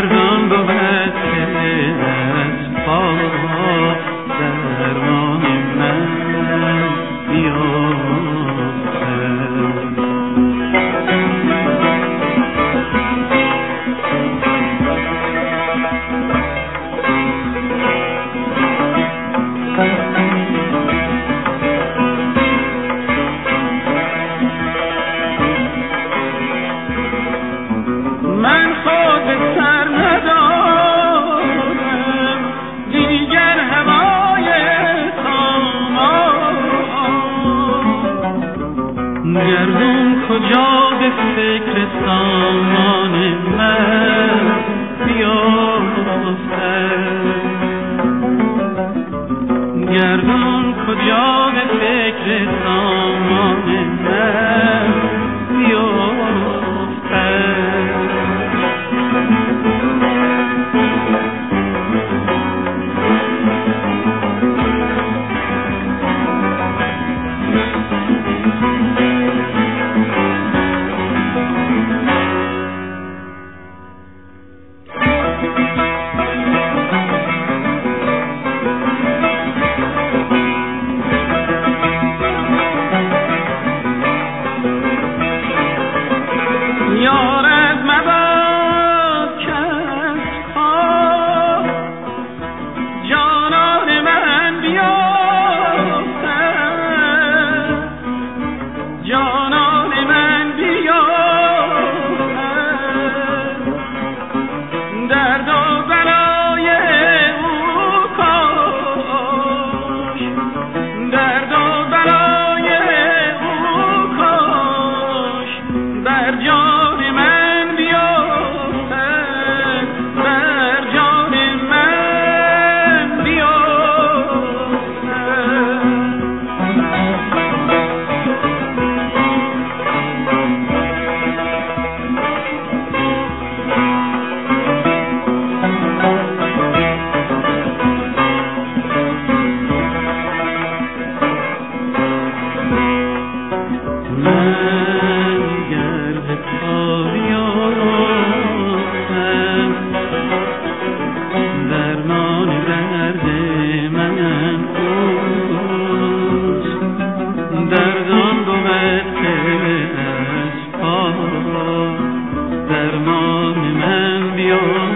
گردان بود که از پا درمان من بیافتد. من خود سر ندارم دیگر هوای سامان، گردون کجا به فکر سامان من بیافتد، گردون کجا به فکر سامان من بیافتد. یار از مباد کس خواه جانان من بیافتد، جانان من بیافتد، درد و بلای او کاش، درد و بلای او کاش بر جان دردان بود که از پا درمان من بیاد.